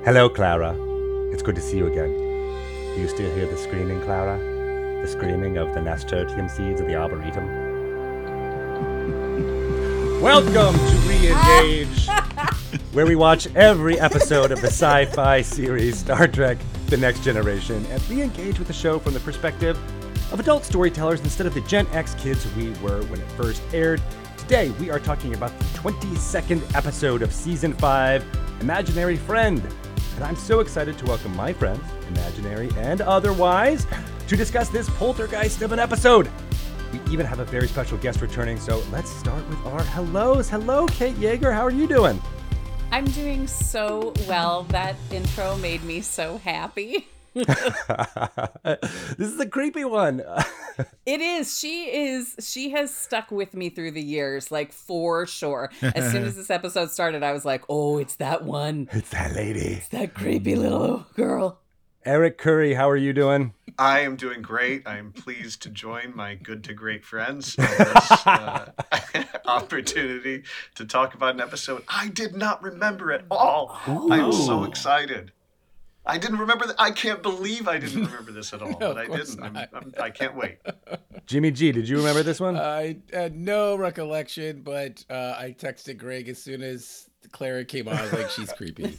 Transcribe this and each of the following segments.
Hello, Clara. It's good to see you again. Do you still hear the screaming, Clara? The screaming of the nasturtium seeds of the arboretum? Welcome to Re-Engage, where we watch every episode of the sci-fi series Star Trek The Next Generation and re-engage with the show from the perspective of adult storytellers instead of the Gen X kids we were when it first aired. Today, we are talking about the 22nd episode of Season 5, Imaginary Friend. And I'm so excited to welcome my friends, imaginary and otherwise, to discuss this poltergeist of an episode. We even have a very special guest returning, so let's start with our hellos. Hello, Kate Yeager. How are you doing? I'm doing so well. That intro made me so happy. This is a creepy one. It is. She has stuck with me through the years, like, for sure. As soon as this episode started, I was like, oh, it's that one. It's that lady. It's that creepy little girl. Eric Curry, how are you doing? I am doing great. I am pleased to join my good to great friends on this opportunity to talk about an episode I did not remember at all. Ooh. I am so excited. I didn't remember that. I can't believe I didn't remember this at all, but I didn't. I can't wait. Jimmy G, did you remember this one? I had no recollection, but I texted Greg as soon as Clara came on. I was like, she's creepy.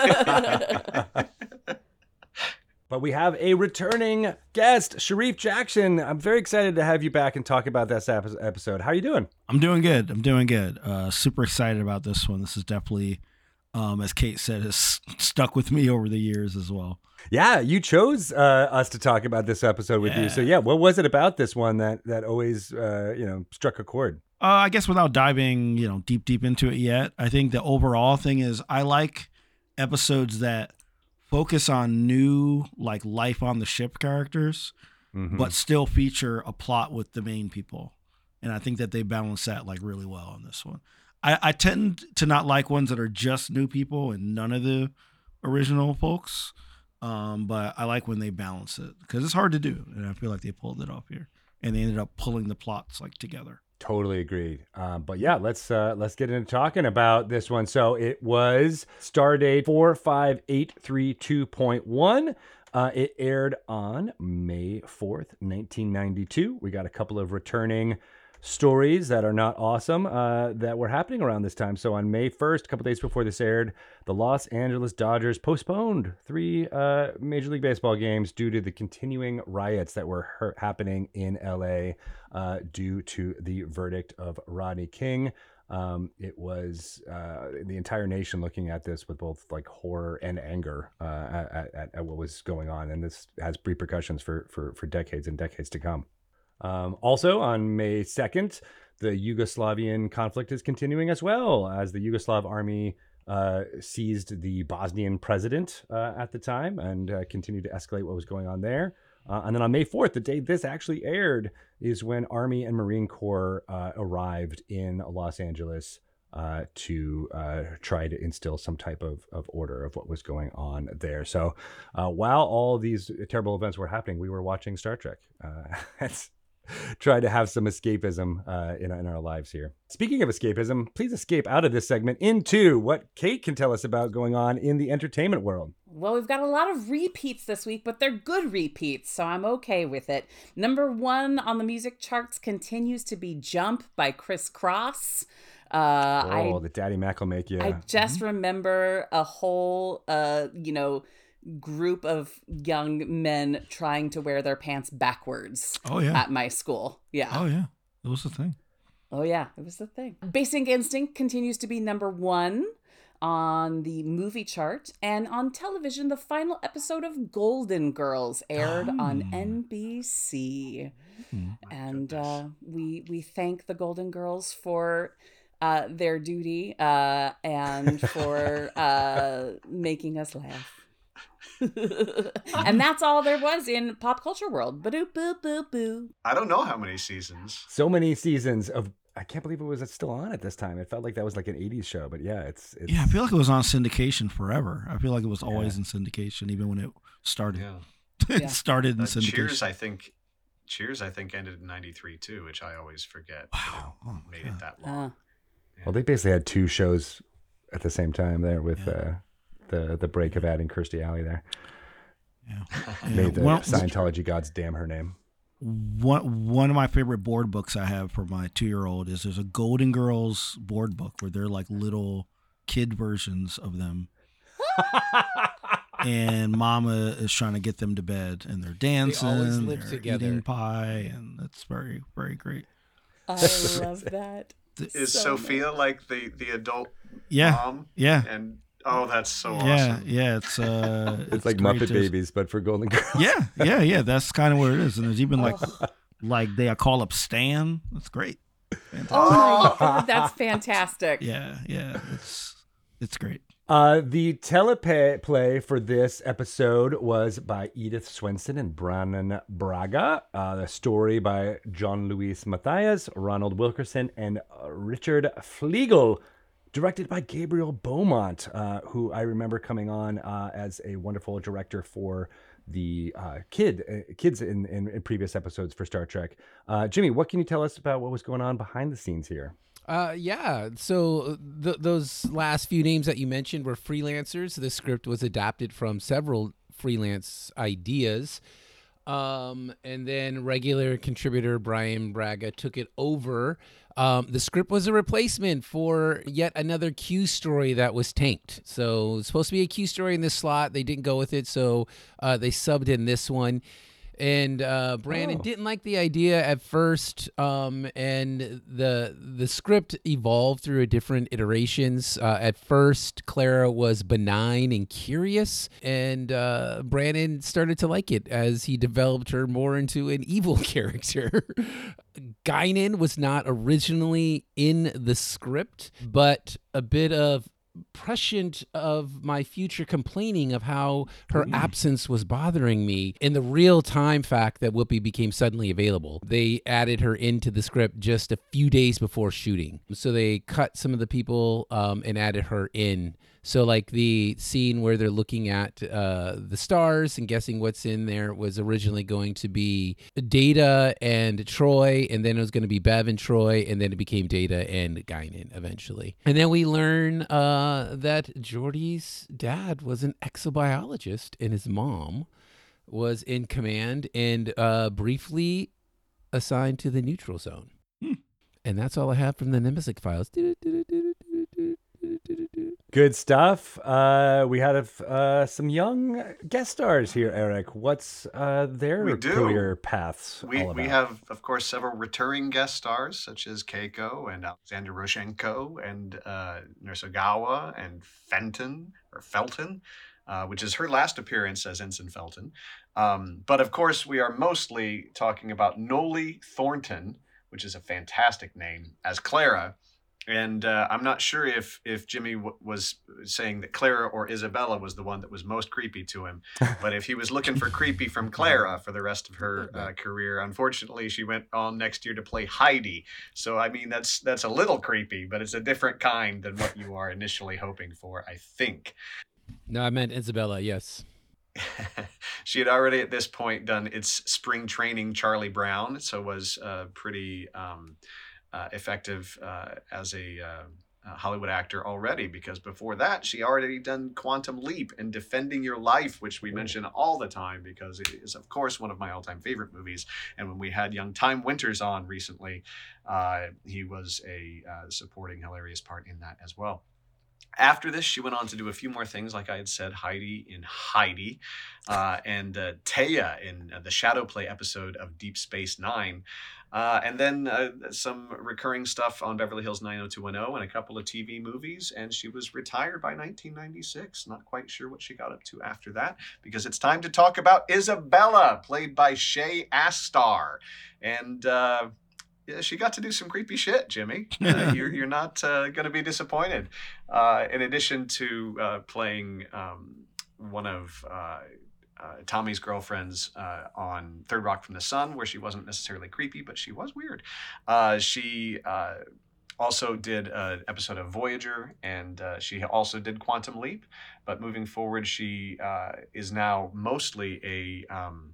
But we have a returning guest, Sharif Jackson. I'm very excited to have you back and talk about this episode. How are you doing? I'm doing good. Super excited about this one. This is definitely, as Kate said, has stuck with me over the years as well. Yeah, you chose us to talk about this episode with you. So yeah, what was it about this one that always struck a chord? I guess without diving, deep into it yet, I think the overall thing is I like episodes that focus on new, like, life on the ship characters, but still feature a plot with the main people. And I think that they balance that, like, really well on this one. I tend to not like ones that are just new people and none of the original folks. But I like when they balance it because it's hard to do. And I feel like they pulled it off here and they ended up pulling the plots, like, together. Totally agreed. But yeah, let's get into talking about this one. So it was Stardate 45832.1. It aired on May 4th, 1992. We got a couple of returning stories that are not awesome that were happening around this time. So on May 1st, a couple days before this aired, the Los Angeles Dodgers postponed 3 Major League Baseball games due to the continuing riots that were happening in LA due to the verdict of Rodney King. It was the entire nation looking at this with both, like, horror and anger at what was going on. And this has repercussions for decades and decades to come. Also on May 2nd, the Yugoslavian conflict is continuing as well, as the Yugoslav army seized the Bosnian president at the time and continued to escalate what was going on there. And then on May 4th, the day this actually aired, is when Army and Marine Corps arrived in Los Angeles to try to instill some type of order of what was going on there. So while all these terrible events were happening, we were watching Star Trek. Try to have some escapism in our lives here. Speaking of escapism, please escape out of this segment into what Kate can tell us about going on in the entertainment world. Well, we've got a lot of repeats this week, but they're good repeats, so I'm okay with it. Number 1 on the music charts continues to be Jump by Criss Cross. The Daddy Mac will make you. I just remember a whole, group of young men trying to wear their pants backwards at my school. Yeah. Oh, yeah. It was the thing. Oh, yeah. It was the thing. Basic Instinct continues to be number 1 on the movie chart. And on television, the final episode of Golden Girls aired on NBC. And we thank the Golden Girls for their duty and for making us laugh. And that's all there was in pop culture world. Ba-doop, boop, boop, boo. I don't know how many seasons. So many seasons of. I can't believe it was still on at this time. It felt like that was like an 80s show, but yeah, it's Yeah, I feel like it was on syndication forever. I feel like it was always in syndication, even when it started. Yeah. It started in syndication. Cheers, I think ended in 93 too, which I always forget. Wow. It made it that long. Well, they basically had 2 shows at the same time there with the break of adding Kirstie Alley there. Yeah. May the Well, Scientology gods damn her name. one of my favorite board books I have for my 2-year-old is there's a Golden Girls board book where they're like little kid versions of them. And Mama is trying to get them to bed, and they're dancing, always live they're together. eating pie, and it's very, very great. I love that. Is So Sophia like the adult Yeah, mom? yeah, And oh, that's so yeah, awesome. yeah. It's It's like great Muppet to- Babies, but for Golden Girls. Yeah. That's kind of what it is. And there's even like they call up Stan. That's great. Oh my God, that's fantastic. Yeah, it's great. The teleplay for this episode was by Edith Swenson and Brannon Braga. The story by John Luis Matthias, Ronald Wilkerson, and Richard Flegel. Directed by Gabriel Beaumont, who I remember coming on as a wonderful director for the kids in previous episodes for Star Trek. Jimmy, what can you tell us about what was going on behind the scenes here? Yeah. So those last few names that you mentioned were freelancers. The script was adapted from several freelance ideas. And then regular contributor Brian Braga took it over. The script was a replacement for yet another Q story that was tanked. So it was supposed to be a Q story in this slot. They didn't go with it, so they subbed in this one. And Brandon didn't like the idea at first, and the script evolved through different iterations. At first, Clara was benign and curious, and Brandon started to like it as he developed her more into an evil character. Guinan was not originally in the script, but a bit of prescient of my future complaining of how her absence was bothering me in the real time fact that Whoopi became suddenly available. They added her into the script just a few days before shooting. So they cut some of the people and added her in. So like the scene where they're looking at the stars and guessing what's in there was originally going to be Data and Troy, and then it was going to be Bev and Troy, and then it became Data and Guinan eventually. And then we learn that Geordi's dad was an exobiologist and his mom was in command and briefly assigned to the neutral zone. And that's all I have from the Nemesis files. Good stuff. We had some young guest stars here, Eric. What's their career paths all about? We have, of course, several returning guest stars, such as Keiko and Alexander Roshenko and Nursegawa and Felton, which is her last appearance as Ensign Felton. But, of course, we are mostly talking about Noli Thornton, which is a fantastic name, as Clara. And I'm not sure if Jimmy was saying that Clara or Isabella was the one that was most creepy to him. But if he was looking for creepy from Clara for the rest of her career, unfortunately, she went on next year to play Heidi. So, I mean, that's a little creepy, but it's a different kind than what you are initially hoping for, I think. No, I meant Isabella, yes. She had already at this point done its spring training Charlie Brown, so was pretty... effective as a Hollywood actor already, because before that she already done Quantum Leap and Defending Your Life, which we mention all the time because it is, of course, one of my all-time favorite movies. And when we had young Time Winters on recently, he was a supporting hilarious part in that as well. After this, she went on to do a few more things, like I had said, Heidi in Heidi, and Taya in the Shadow Play episode of Deep Space Nine. And then some recurring stuff on Beverly Hills 90210 and a couple of TV movies. And she was retired by 1996. Not quite sure what she got up to after that, because it's time to talk about Isabella, played by Shay Astar. And yeah, she got to do some creepy shit, Jimmy. You're not going to be disappointed. In addition to playing one of... Tommy's girlfriends on Third Rock from the Sun, where she wasn't necessarily creepy, but she was weird. She also did an episode of Voyager, and she also did Quantum Leap. But moving forward, she is now mostly a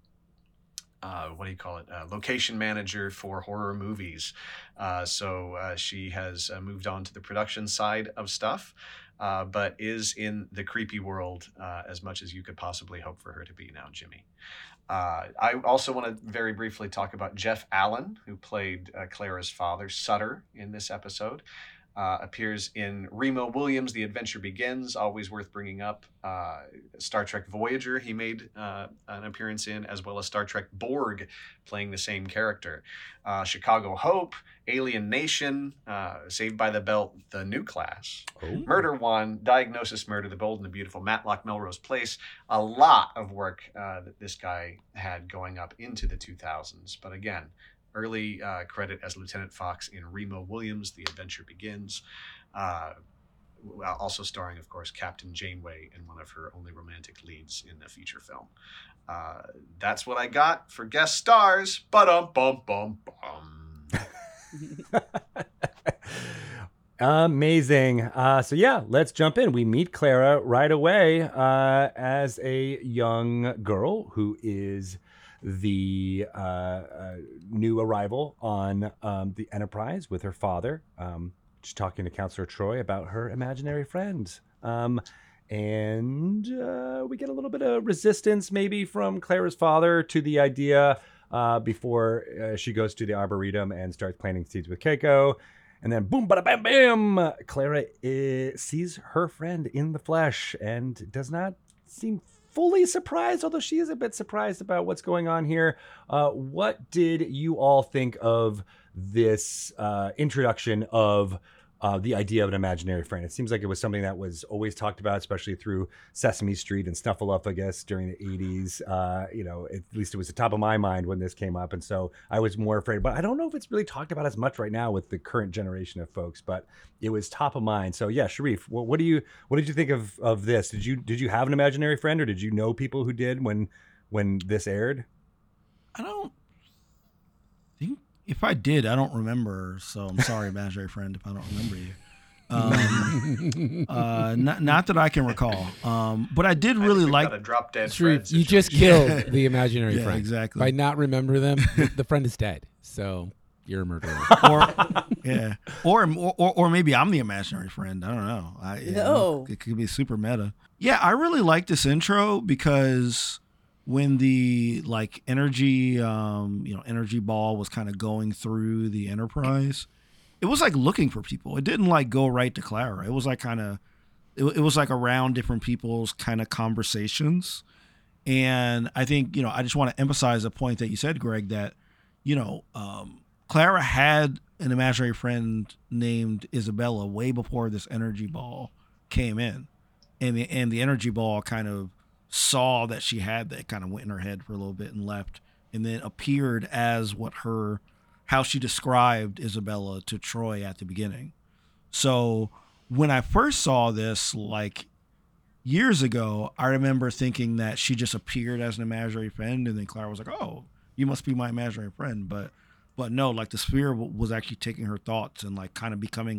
location manager for horror movies. So she has moved on to the production side of stuff. but is in the creepy world as much as you could possibly hope for her to be now, Jimmy. I also want to very briefly talk about Jeff Allen, who played Clara's father, Sutter, in this episode. Appears in Remo Williams' The Adventure Begins, always worth bringing up. Star Trek Voyager, he made an appearance in, as well as Star Trek Borg, playing the same character. Chicago Hope, Alien Nation, Saved by the Bell, The New Class, Murder One, Diagnosis Murder, The Bold and the Beautiful, Matlock Melrose Place. A lot of work that this guy had going up into the 2000s. But again, early credit as Lieutenant Fox in Remo Williams' The Adventure Begins. Also starring, of course, Captain Janeway in one of her only romantic leads in the feature film. That's what I got for guest stars. Ba-dum-bum-bum-bum. Amazing. So yeah, let's jump in. We meet Clara right away as a young girl who is the new arrival on the Enterprise with her father. She's talking to Counselor Troy about her imaginary friends. And we get a little bit of resistance maybe from Clara's father to the idea before she goes to the Arboretum and starts planting seeds with Keiko. And then boom, bada, bam, bam, Clara sees her friend in the flesh and does not seem fully surprised, although she is a bit surprised about what's going on here. What did you all think of this introduction of the idea of an imaginary friend? It seems like it was something that was always talked about, especially through Sesame Street and Snuffleupagus during the 80s. At least it was the top of my mind when this came up. And so I was more afraid, but I don't know if it's really talked about as much right now with the current generation of folks, but it was top of mind. So yeah, Sharif, what did you think of this? Did you have an imaginary friend, or did you know people who did when this aired? I don't think, if I did, I don't remember. So I'm sorry, imaginary friend, if I don't remember you. Not that I can recall. But I did really like a drop dead Sharif, friend you just killed the imaginary Yeah, friend. exactly. By not remember them, the friend is dead. So you're a murderer. or maybe I'm the imaginary friend. I don't know. No. It could be super meta. Yeah, I really like this intro because when the energy ball was kind of going through the Enterprise, it was like looking for people. It didn't go right to Clara. It was like it was like around different people's kind of conversations. And I think, I just want to emphasize a point that you said, Greg, that, Clara had an imaginary friend named Isabella way before this energy ball came in. And the energy ball kind of saw that she had that, kind of went in her head for a little bit and left, and then appeared as how she described Isabella to Troy at the beginning. So when I first saw this, years ago, I remember thinking that she just appeared as an imaginary friend, and then Clara was like, "Oh, you must be my imaginary friend." But no, the sphere was actually taking her thoughts and kind of becoming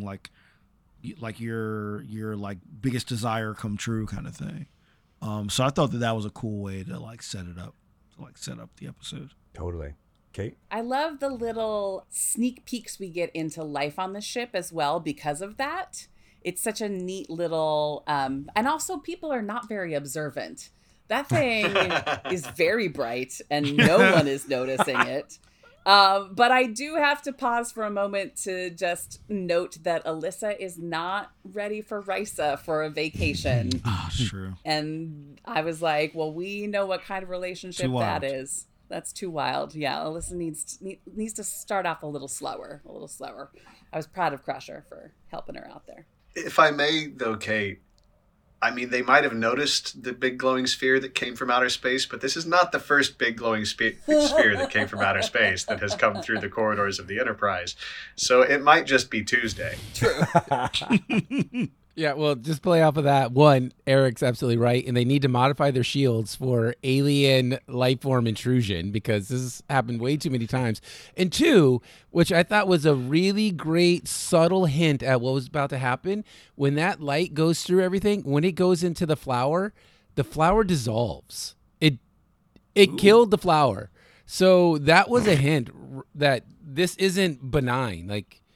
your biggest desire come true kind of thing. So I thought that was a cool way to set it up, set up the episode. Totally. Kate? I love the little sneak peeks we get into life on the ship as well because of that. It's such a neat little, and also people are not very observant. That thing is very bright and no one is noticing it. But I do have to pause for a moment to just note that Alyssa is not ready for Risa for a vacation. Oh, true. And I was like, well, we know what kind of relationship that is. That's too wild. Yeah, Alyssa needs to start off a little slower. I was proud of Crusher for helping her out there. If I may, though, Kate, I mean, they might have noticed the big glowing sphere that came from outer space, but this is not the first big glowing sphere that came from outer space that has come through the corridors of the Enterprise. So it might just be Tuesday. True. Yeah, well, just play off of that. One, Eric's absolutely right, and they need to modify their shields for alien life form intrusion because this has happened way too many times. And two, which I thought was a really great subtle hint at what was about to happen, when that light goes through everything, when it goes into the flower dissolves. It killed the flower. So that was a hint that this isn't benign.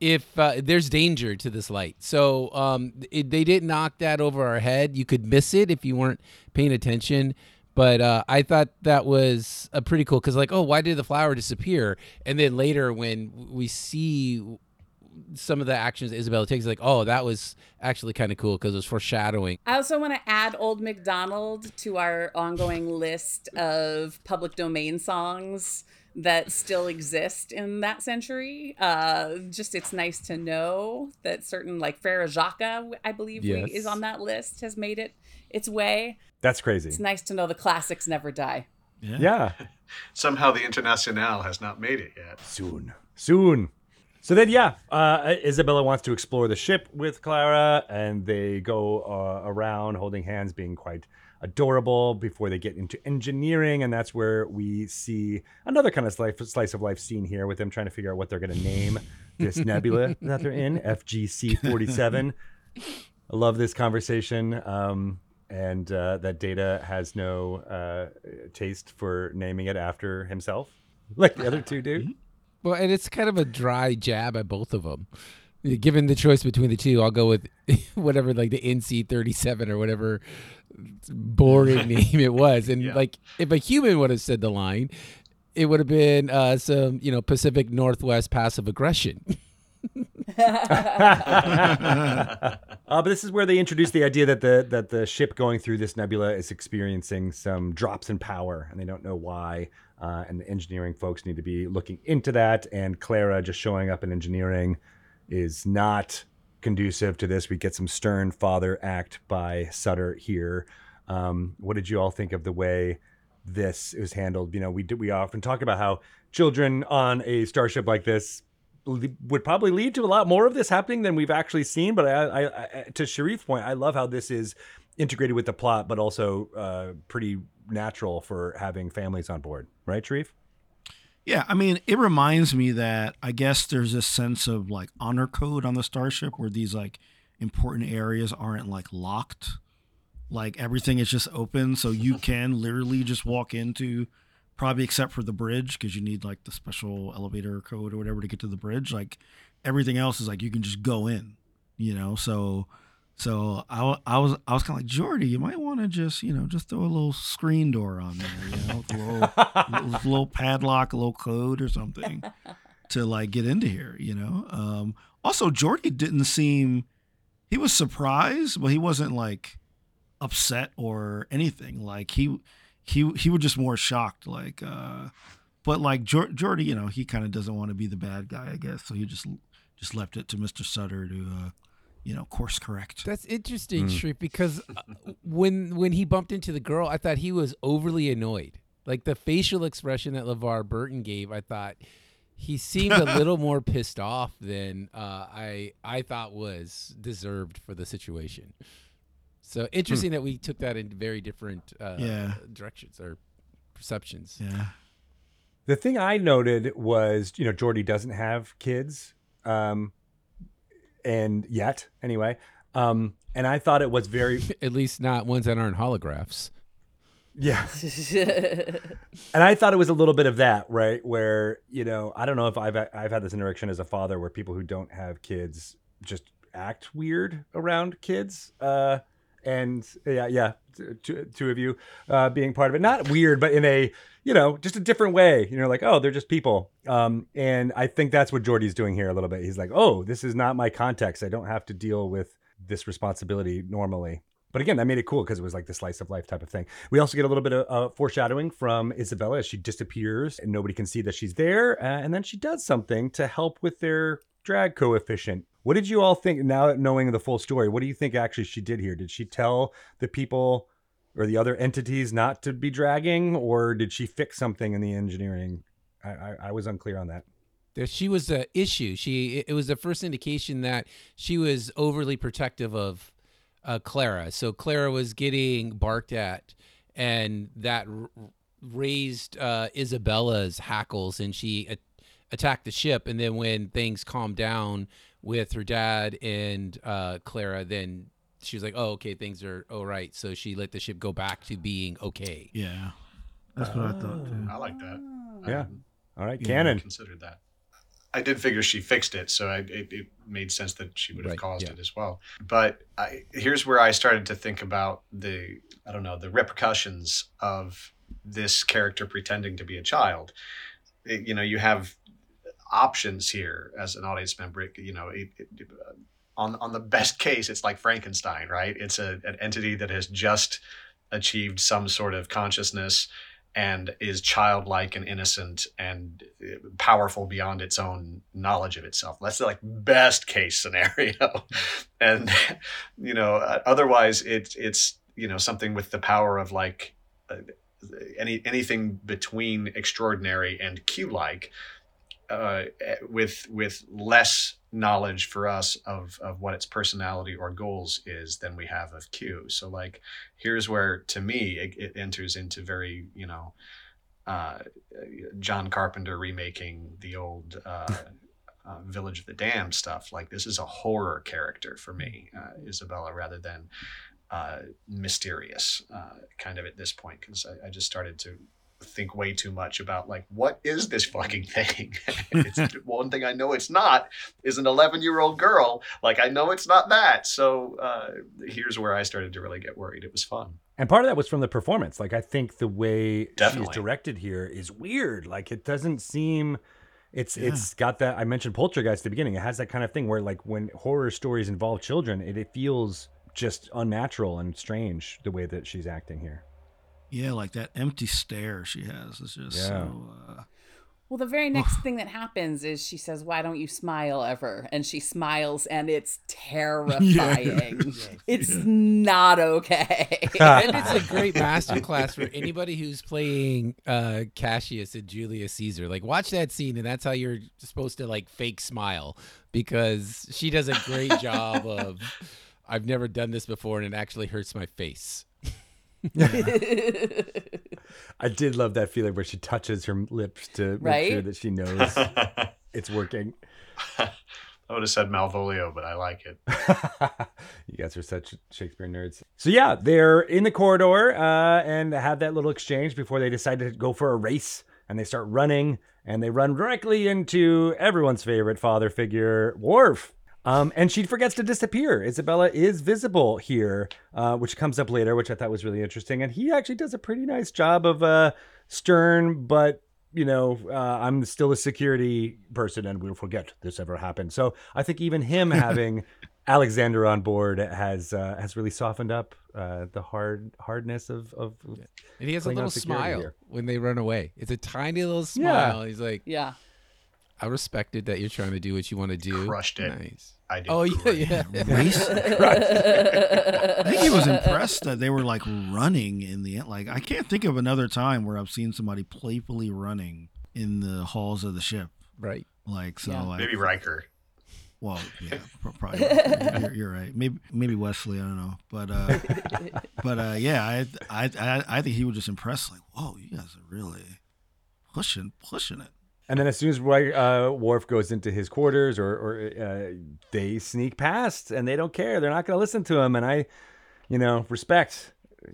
if there's danger to this light. So they didn't knock that over our head. You could miss it if you weren't paying attention. But I thought that was pretty cool because, like, oh, why did the flower disappear? And then later when we see some of the actions Isabella takes, like, oh, that was actually kind of cool because it was foreshadowing. I also want to add Old MacDonald to our ongoing list of public domain songs that still exist in that century. Just it's nice to know that certain, like Frere Jacques, I believe Yes. is on that list, has made it its way. That's crazy. It's nice to know the classics never die. Yeah. Somehow the Internationale has not made it yet. Soon. So then, Isabella wants to explore the ship with Clara, and they go around holding hands, being quite adorable before they get into engineering. And that's where we see another kind of slice of life scene here with them trying to figure out what they're going to name this nebula that they're in, FGC 47. I love this conversation. And that Data has no taste for naming it after himself, like the other two do. Well, and it's kind of a dry jab at both of them. Given the choice between the two, I'll go with whatever, like the NC-37 or whatever boring name it was. And like, if a human would have said the line, it would have been some, Pacific Northwest passive aggression. But this is where they introduce the idea that the ship going through this nebula is experiencing some drops in power, and they don't know why. And the engineering folks need to be looking into that. And Clara just showing up in engineering is not conducive to this. We get some stern father act by Sutter here. What did you all think of the way this is handled? We often talk about how children on a starship like this would probably lead to a lot more of this happening than we've actually seen. But I to Sharif's point, I love how this is integrated with the plot, but also pretty natural for having families on board. Right, Sharif? Yeah, I mean, it reminds me that I guess there's this sense of like honor code on the starship where these like important areas aren't like locked. Like everything is just open. So you can literally just walk into, probably except for the bridge, because you need like the special elevator code or whatever to get to the bridge. Like everything else is like you can just go in, So I was kind of like, Jordy, you might want to just throw a little screen door on there, with a little padlock, a little code or something to like get into here, Also, Jordy didn't seem, he was surprised, but he wasn't like upset or anything. Like he was just more shocked, like, but like Jordy, he kind of doesn't want to be the bad guy, I guess. So he just left it to Mr. Sutter to, course correct. That's interesting, Shreve, because when he bumped into the girl, I thought he was overly annoyed. Like the facial expression that LeVar Burton gave, I thought he seemed a little more pissed off than I thought was deserved for the situation. So interesting that we took that in very different directions or perceptions. Yeah. The thing I noted was, Jordy doesn't have kids. And yet, anyway. And I thought it was very... At least not ones that aren't holographs. Yeah. And I thought it was a little bit of that, right? Where, I don't know if I've had this interaction as a father where people who don't have kids just act weird around kids. And two of you being part of it. Not weird, but in a, just a different way. Like, oh, they're just people. And I think that's what Jordy's doing here a little bit. He's like, oh, this is not my context. I don't have to deal with this responsibility normally. But again, that made it cool because it was like the slice of life type of thing. We also get a little bit of foreshadowing from Isabella as she disappears and nobody can see that she's there. And then she does something to help with their drag coefficient. What did you all think, now knowing the full story, what do you think actually she did here? Did she tell the people or the other entities not to be dragging, or did she fix something in the engineering? I was unclear on that. She was the issue. It was the first indication that she was overly protective of Clara. So Clara was getting barked at, and that raised Isabella's hackles, and she attacked the ship. And then when things calmed down with her dad and Clara, then she was like, oh, okay, things are all right. So she let the ship go back to being okay. Yeah. That's what I thought too. I like that. Yeah. All right, I Canon. considered that. I did figure she fixed it, so it made sense that she would have Right, caused yeah. it as well. But here's where I started to think about the repercussions of this character pretending to be a child. You have options here as an audience member. On the best case, it's like Frankenstein, right? It's an entity that has just achieved some sort of consciousness and is childlike and innocent and powerful beyond its own knowledge of itself. That's the best case scenario. And otherwise it's something with the power of anything between extraordinary and Q-like, with less knowledge for us of what its personality or goals is than we have of Q. So here's where, to me, it enters into very, John Carpenter remaking the old Village of the Damned stuff. This is a horror character for me, Isabella, rather than mysterious kind of at this point, because I just started to think way too much about what is this fucking thing. It's one thing I know it's not is an 11-year-old girl. I know it's not that. So here's where I started to really get worried. It was fun. And part of that was from the performance. I think the way Definitely. she's directed here is weird. It doesn't seem, it's got that, I mentioned Poltergeist at the beginning. It has that kind of thing where when horror stories involve children, it feels just unnatural and strange the way that she's acting here. Yeah, that empty stare she has is just so... Well, the very next thing that happens is she says, "Why don't you smile ever?" And she smiles, and it's terrifying. It's not okay. And it's a great masterclass for anybody who's playing Cassius and Julius Caesar. Watch that scene, and that's how you're supposed to fake smile, because she does a great job of, I've never done this before, and it actually hurts my face. I did love that feeling where she touches her lips to make sure that she knows it's working. I would have said Malvolio, but I like it. You guys are such Shakespeare nerds. So yeah, they're in the corridor and have that little exchange before they decide to go for a race, and they start running, and they run directly into everyone's favorite father figure, Worf. And she forgets to disappear. Isabella is visible here, which comes up later, which I thought was really interesting. And he actually does a pretty nice job of stern, but, I'm still a security person and we'll forget this ever happened. So I think even him having Alexander on board has really softened up the hardness of And he has a Klingon little security smile here. when they run away. It's a tiny little smile. Yeah. He's like, Yeah. I respected that you're trying to do what you want to do. Crushed it. Nice. I did. Oh, yeah, great. yeah. Race? I think he was impressed that they were running in the end. I can't think of another time where I've seen somebody playfully running in the halls of the ship. Right. Maybe Riker. Well, yeah, probably. You're right. Maybe Wesley. I don't know, but yeah, I think he was just impressed. Whoa, you guys are really pushing it. And then as soon as Worf goes into his quarters, or they sneak past, and they don't care. They're not going to listen to him. And I, respect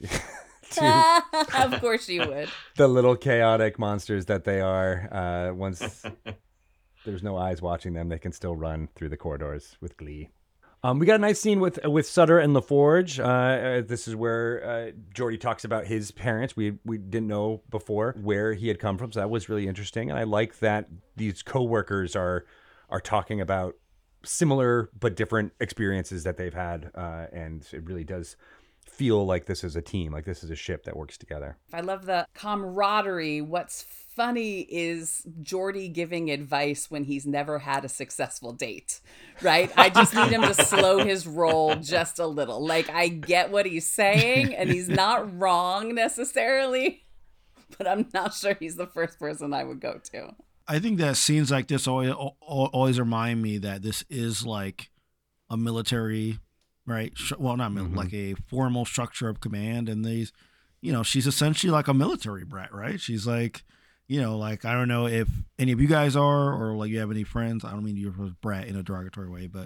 to Of course you would. the little chaotic monsters that they are. Once there's no eyes watching them, they can still run through the corridors with glee. We got a nice scene with Sutter and LaForge. This is where Geordi talks about his parents. We didn't know before where he had come from, so that was really interesting. And I like that these coworkers are talking about similar but different experiences that they've had, and it really does feel like this is a team, like this is a ship that works together. I love the camaraderie. What's funny is Geordi giving advice when he's never had a successful date, right? I just need him to slow his roll just a little. I get what he's saying, and he's not wrong necessarily, but I'm not sure he's the first person I would go to. I think that scenes like this always remind me that this is a military, right? Well, not like a formal structure of command, and these, she's essentially like a military brat, right? She's I don't know if any of you guys are, or you have any friends. I don't mean you're a brat in a derogatory way, but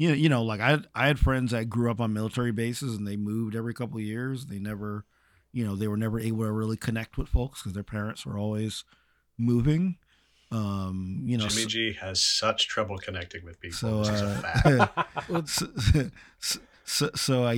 I had friends that grew up on military bases and they moved every couple of years. They never, they were never able to really connect with folks because their parents were always moving. Jimmy G has such trouble connecting with people. So, This is a fact.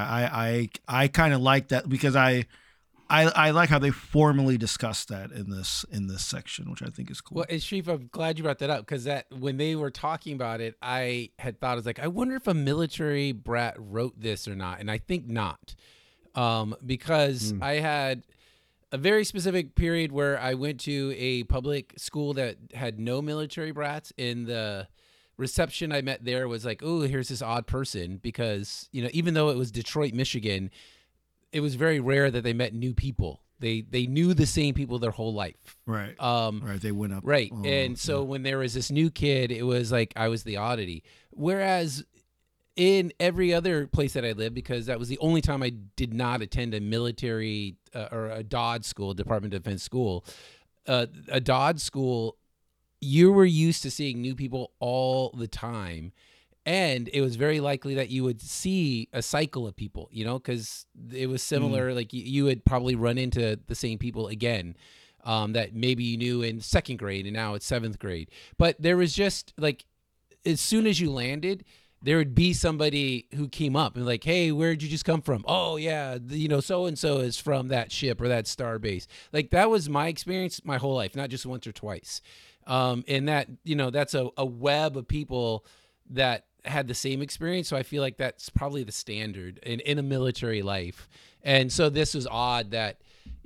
I kind of like that because I like how they formally discussed that in this section, which I think is cool. Well, and Sharif, I'm glad you brought that up because that when they were talking about it, I had thought, I was like, I wonder if a military brat wrote this or not, and I think not, because I had a very specific period where I went to a public school that had no military brats, and the reception I met there was like, oh, here's this odd person, because even though it was Detroit, Michigan, it was very rare that they met new people. They knew the same people their whole life. Right. Right. They went up. Right. And so when there was this new kid, it was like I was the oddity. Whereas in every other place that I lived, because that was the only time I did not attend a military or a DOD school, Department of Defense school, a DOD school, you were used to seeing new people all the time. And it was very likely that you would see a cycle of people, because it was similar. Like you would probably run into the same people again that maybe you knew in second grade and now it's seventh grade. But there was just like, as soon as you landed, there would be somebody who came up and like, hey, where'd you just come from? Oh, yeah, so-and-so is from that ship or that star base. Like that was my experience my whole life, not just once or twice. And that, that's a web of people that had the same experience. So I feel like that's probably the standard in a military life. And so this was odd that,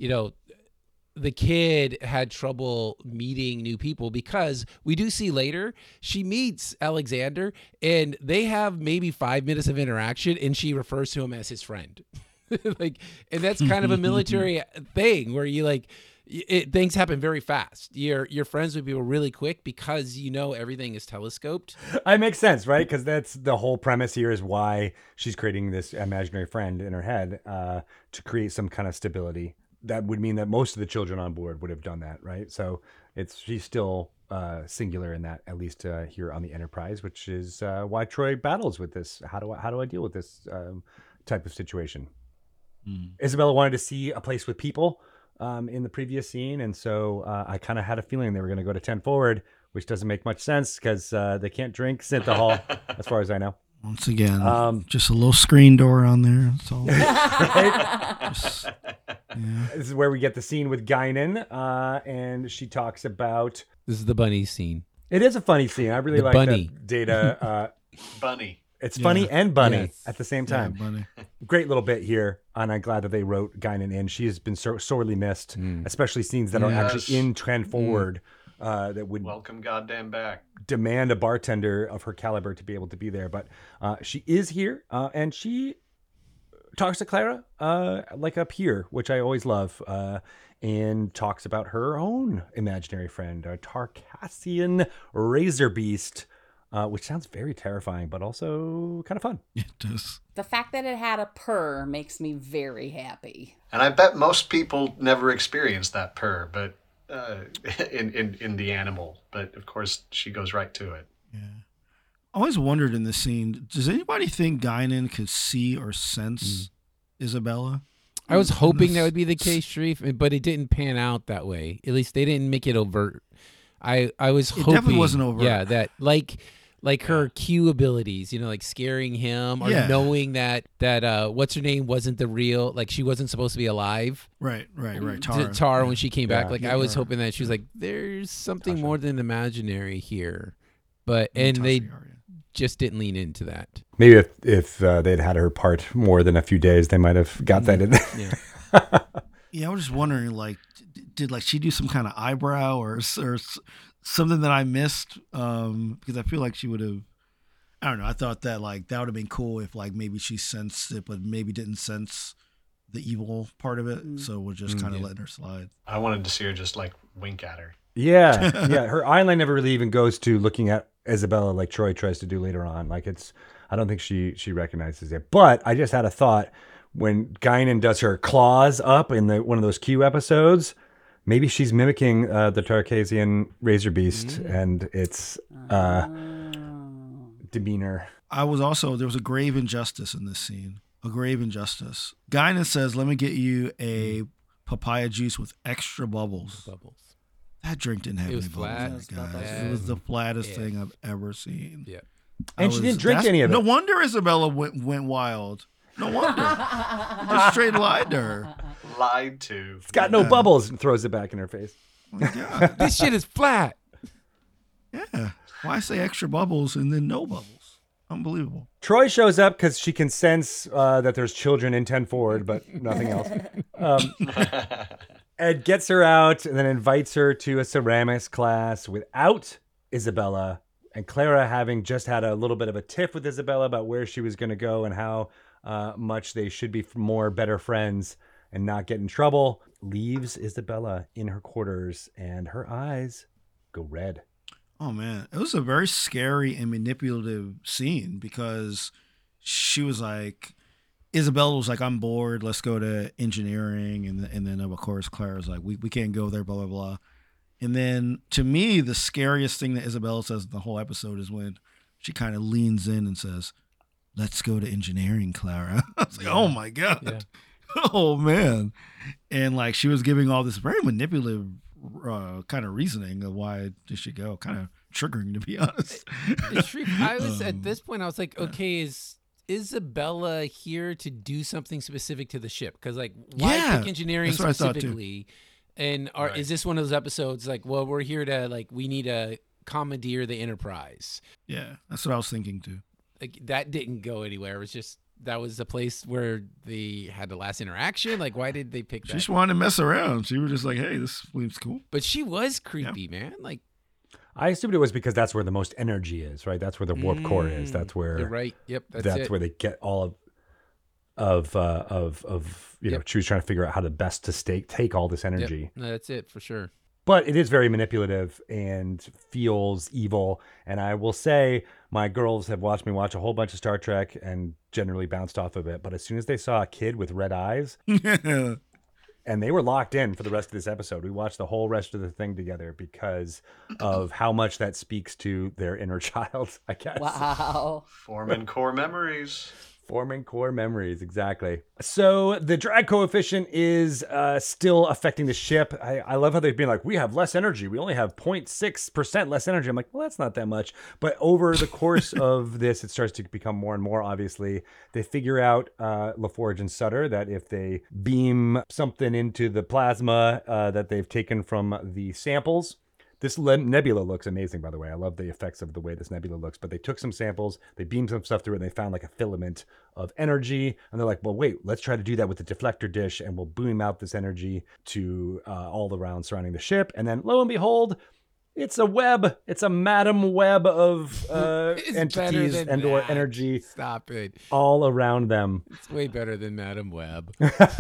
the kid had trouble meeting new people, because we do see later she meets Alexander and they have maybe 5 minutes of interaction and she refers to him as his friend. And that's kind of a military thing where you things happen very fast. You're friends with people really quick because everything is telescoped. It makes sense, right? Because that's the whole premise here, is why she's creating this imaginary friend in her head to create some kind of stability. That would mean that most of the children on board would have done that, right? So she's still singular in that, at least here on the Enterprise, which is why Troy battles with this. How do I deal with this type of situation? Isabella wanted to see a place with people in the previous scene, and so I kind of had a feeling they were going to go to 10 Forward, which doesn't make much sense because they can't drink Synth Hall, as far as I know. Once again, just a little screen door on there. That's all. This is where we get the scene with Guinan, and she talks about... This is the bunny scene. It is a funny scene. I really like bunny. that Data. Bunny. It's funny and bunny at the same time. Yeah, bunny. Great little bit here, and I'm glad that they wrote Guinan in. She has been sorely missed, especially scenes that are actually in 10 Forward. That would welcome goddamn back, demand a bartender of her caliber to be able to be there. But she is here, and she talks to Clara like a peer, which I always love, and talks about her own imaginary friend, a Tarkassian razor beast, which sounds very terrifying, but also kind of fun. It does. The fact that it had a purr makes me very happy. And I bet most people never experience that purr, but in the animal, but of course she goes right to it. Yeah, I always wondered in this scene, does anybody think Guinan could see or sense Isabella? I was hoping that would be the case, Sharif, but it didn't pan out that way. At least they didn't make it overt. I was hoping it definitely wasn't overt. Yeah, that like her Q abilities, like scaring him or knowing that what's her name wasn't the real, like she wasn't supposed to be alive. Right. Tara when she came back, I was Tara. hoping that she was like, there's something more than imaginary here, but they just didn't lean into that. Maybe if they'd had her part more than a few days, they might have got that in there. Yeah. Yeah, I was just wondering, did she do some kind of eyebrow or something that I missed? Because I feel like she would have. I don't know. I thought that that would have been cool if maybe she sensed it, but maybe didn't sense the evil part of it. So we're just kind of letting her slide. I wanted to see her just wink at her. Yeah. Her eye line never really even goes to looking at Isabella like Troy tries to do later on. I don't think she recognizes it. But I just had a thought when Guinan does her claws up in one of those Q episodes. Maybe she's mimicking the Tarkassian razor beast and its demeanor. There was a grave injustice in this scene. A grave injustice. Guinan says, "Let me get you a papaya juice with extra bubbles." That drink didn't have It was any bubbles flat. in it, It was guys. flat. It was the flattest Yeah. thing I've ever seen. Yeah. And she didn't drink that's- any of it. No wonder Isabella went wild. No wonder. Just straight lied to her. Lied to. It's got no Yeah. bubbles and throws it back in her face. Oh my God. This shit is flat. Yeah. Why say extra bubbles and then no bubbles? Unbelievable. Troy shows up because she can sense that there's children in 10 forward, but nothing else. Ed gets her out and then invites her to a ceramics class without Isabella. And Clara, having just had a little bit of a tiff with Isabella about where she was going to go and how much they should be more better friends and not get in trouble, leaves Isabella in her quarters and her eyes go red. Oh man, it was a very scary and manipulative scene because she was like, Isabella was like, I'm bored, let's go to engineering, and then of course Clara was like, we can't go there, blah blah blah. And then to me, the scariest thing that Isabella says in the whole episode is when she kind of leans in and says, "Let's go to engineering, Clara." I was like, oh my God. Yeah. Oh man. And like she was giving all this very manipulative kind of reasoning of why they should go. Kind of triggering, to be honest. I was at this point. I was like, okay, is Isabella here to do something specific to the ship? Because like, why Yeah, pick engineering that's what I thought, too. specifically? And Right. is this one of those episodes like, well, we're here to like, we need to commandeer the Enterprise? Yeah, that's what I was thinking too. Like that didn't go anywhere. It was just that was the place where they had the last interaction. Like, why did they pick She that? just wanted to mess around. She was just like, hey, this seems cool. But she was creepy, man. Like, I assumed it was because that's where the most energy is, right? That's where the warp core is. That's where you're right. Yep, that's it. where they get all of you know, she was trying to figure out how to best to take all this Yep. energy. No, that's it for sure. But it is very manipulative and feels evil. And I will say, my girls have watched me watch a whole bunch of Star Trek and generally bounced off of it. But as soon as they saw a kid with red eyes, and they were locked in for the rest of this episode, we watched the whole rest of the thing together because of how much that speaks to their inner child, I guess. Wow. Forming core memories. Forming core memories, exactly. So the drag coefficient is still affecting the ship. I love how they've been like, we have less energy. We only have 0.6% less energy. I'm like, well, that's not that much. But over the course of this, it starts to become more and more, obviously. They figure out, LaForge and Sutter, that if they beam something into the plasma that they've taken from the samples, this nebula looks amazing, by the way. I love the effects of the way this nebula looks. But they took some samples, they beamed some stuff through it, and they found like a filament of energy. And they're like, well, wait, let's try to do that with the deflector dish, and we'll beam out this energy to all around surrounding the ship. And then lo and behold, it's a web. It's a Madam Web of It's better entities than and or that. energy Stop it. all around them. It's way better than Madam Web.